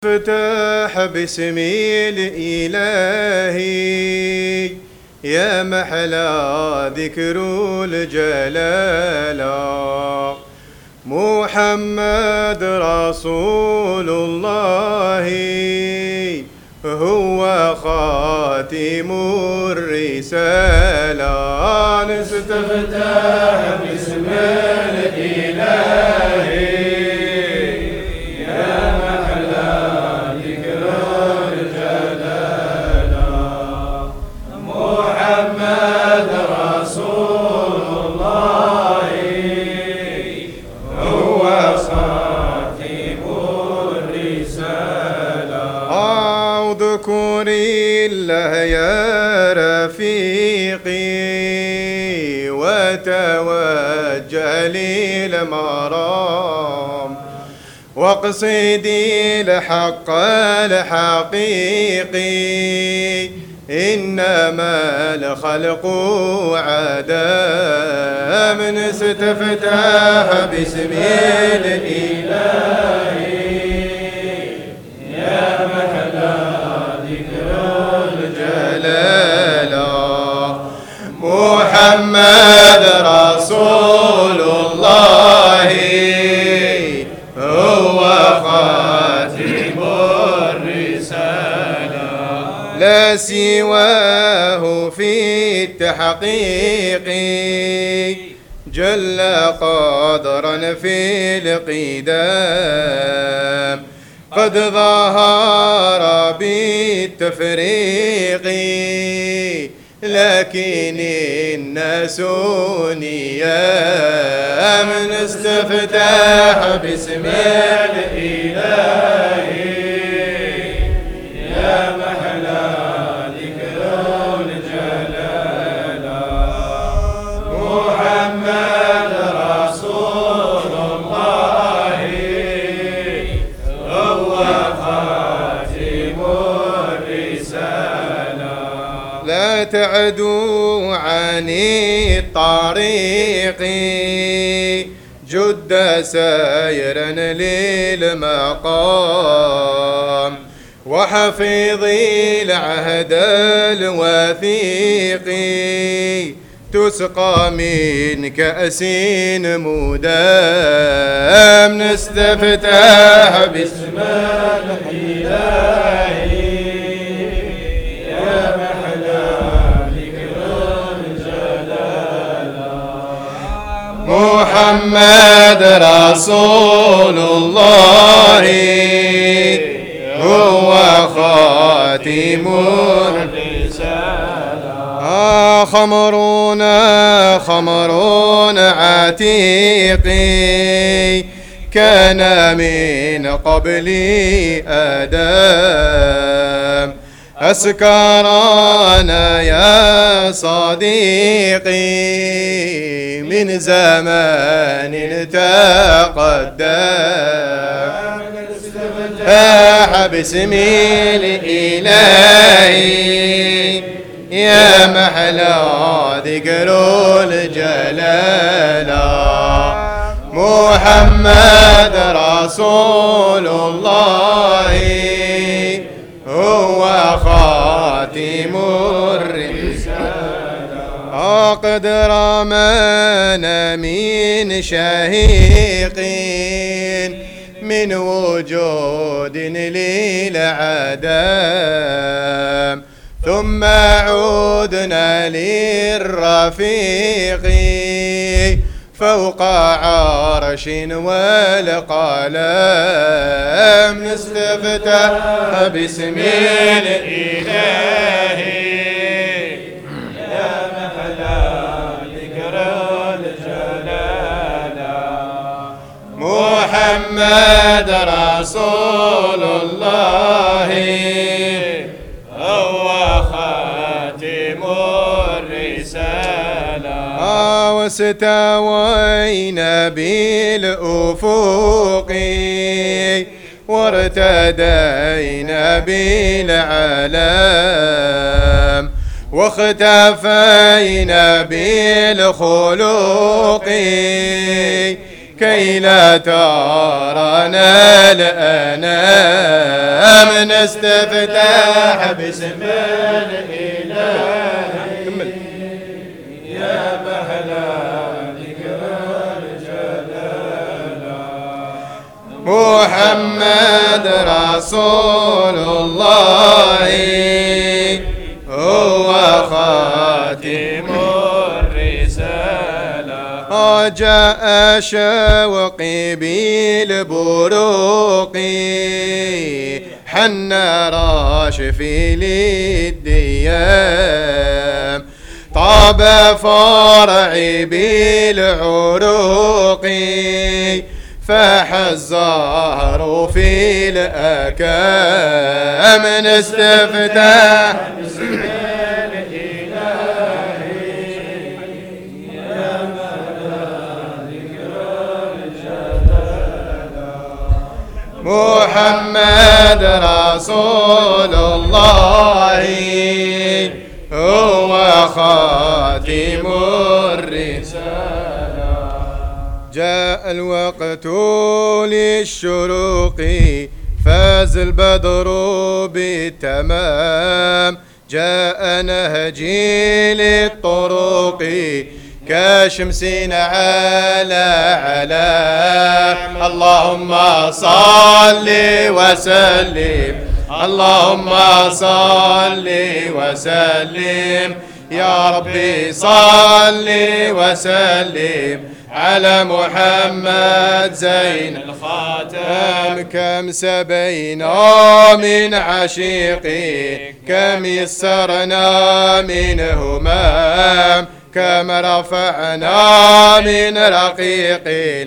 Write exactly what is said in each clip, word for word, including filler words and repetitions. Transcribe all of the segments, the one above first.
افتح باسم الإلهي يا محلى ذكر الجلالة. محمد رسول الله هو خاتم الرسالة. نستفتح باسم الإلهي اذكر الله يا رفيقي وتوجه للمرام واقصدي الحق الحقيقي إنما الخلق عدم. نستفتح باسم الإلهي يا محلى ذكر الجلالة. محمد رسول الله هو خاتم الرسالة. لا سواه في التحقيق جل قدرا في القدام قد ظهر بالتفريق لكن الناس نيام. نستفتح باسم الإلهي يا محلى ذكر الجلالة. محمد رسول الله هو خاتم الرسالة. لا تعدوا عن الطريق جد سيرا للمقام وحفظي العهد الوثيق تسقى من كأس مدام. نستفتح باسم الإلهي يا محلى ذكر الجلالة. محمد رسول الله هو خاتم الرسالة. آه خمرنا خمر عتيق كان من قبل آدم أسكرنا يا صديقي من زمان تقدم. نستفتح باسم الإلهي يا محلى ذكر الجلالة. محمد رسول الله هو خاتم الرسالة. قد رمانا من شهيق من وجود للعدم ثم عودنا للرفيق فوق عرش والقلم. نستفتح باسم الإلهي يا محلى ذكر الجلالة. محمد رسول الله هو خاتم الرسالة. واستوينا بالأفق وارتدينا بالعلام واختفينا بالخلق كي لا ترانا الأنام نستفتح باسم الإله يا محلى ذكر الجلال محمد رسول الله هو خاتم الرسالة جاء شوقي بالبروق حن راشفي للديام طاب فرعي بالعروق فاح الزهر في الأكام نستفتح باسم الإله يا ذكر الجلال محمد رسول الله هو خاتم الرسالة جاء الوقت للشروق فاز البدر بالتمام جاء نهجي للطرق كشمس على علام اللهم صل وسلم اللهم صل وسلم يا ربي صل وسلم على محمد زين الخاتم كم سبينا من عشيقي كم يسرنا من همام كم رفعنا من رقيق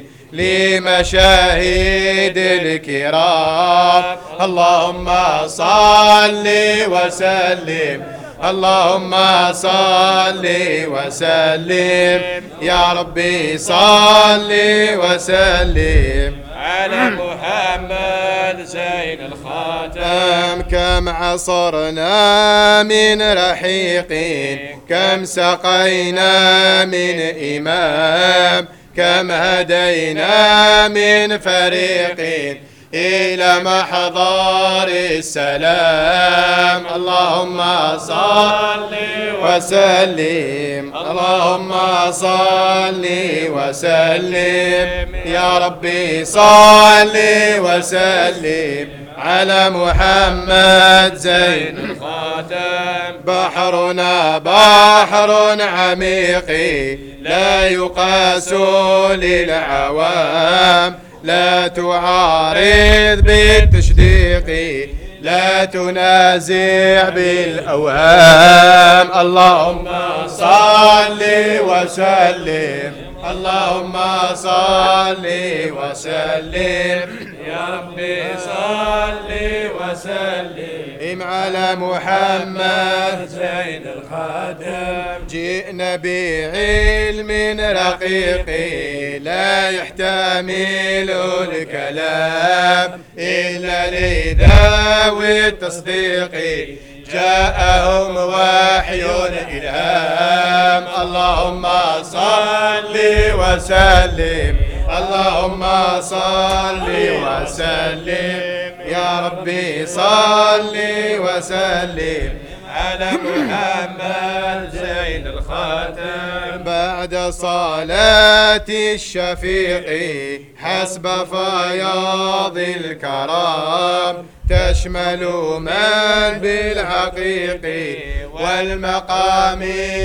لمشاهد الكرام اللهم صل وسلم اللهم صل وسلم يا ربي صل وسلم على محمد زين الخاتم كم عصرنا من رحيق كم سقينا من إمام كم هدينا من فريق إلى محضر السلام اللهم صل وسلم اللهم صل وسلم يا ربي صل وسلم على محمد زين الخاتم بحرنا بحر عميق لا يقاس للعوام لا تعارض بالتشديق لا تنازع بالأوهام اللهم صل وسلم اللهم صل وسلم يا ربي صل وسلم على محمد زين الخاتم جئنا بعلم رقيق لا يحتمل الكلام إلا لذوي التصديق جاءهم وحي الإلهام اللهم صل وسلم اللهم صل وسلم يا ربي صل وسلم على محمد زين الخاتم بعد صلاة الشفيق حسب فياض الكرام تشمل من بالحقيق والمقام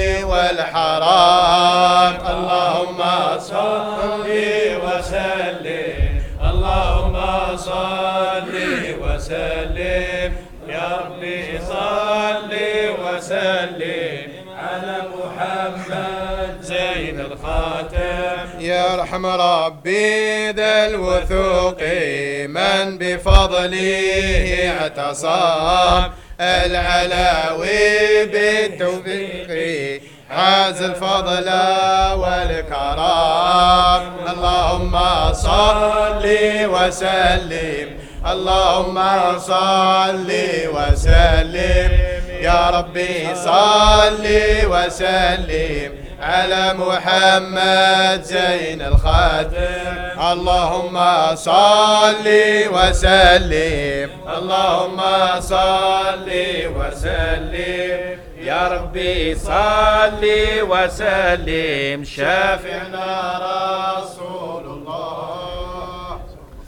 والحرام اللهم صل وسلم اللهم صل وسلم يا ربي صل وسلم على محمد زين الخاتم يرحم ربي ذا الوثوق من بفضله اعتصام العلاوي بالتوفيق حاز الفضل والكرام اللهم صل وسلم اللهم صل وسلم يا ربي صل وسلم على محمد زين الخاتم. اللهم صل وسلم اللهم صل وسلم يا ربي صل وسلم شافعنا